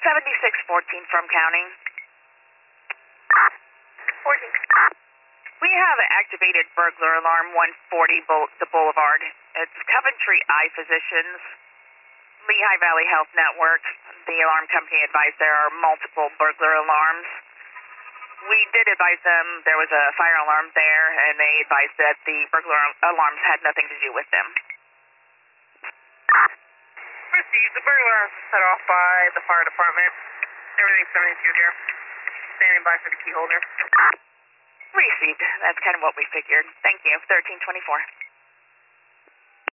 7614 from county. 14. We have an activated burglar alarm 140 the Boulevard. It's Coventry Eye Physicians, Lehigh Valley Health Network. The alarm company advised there are multiple burglar alarms. We did advise them there was a fire alarm there, and they advised that the burglar alarms had nothing to do with them. Received. The burglar alarms were set off by the fire department. Everything's 72 here. Standing by for the key holder. Received. That's kind of what we figured. Thank you. 1324.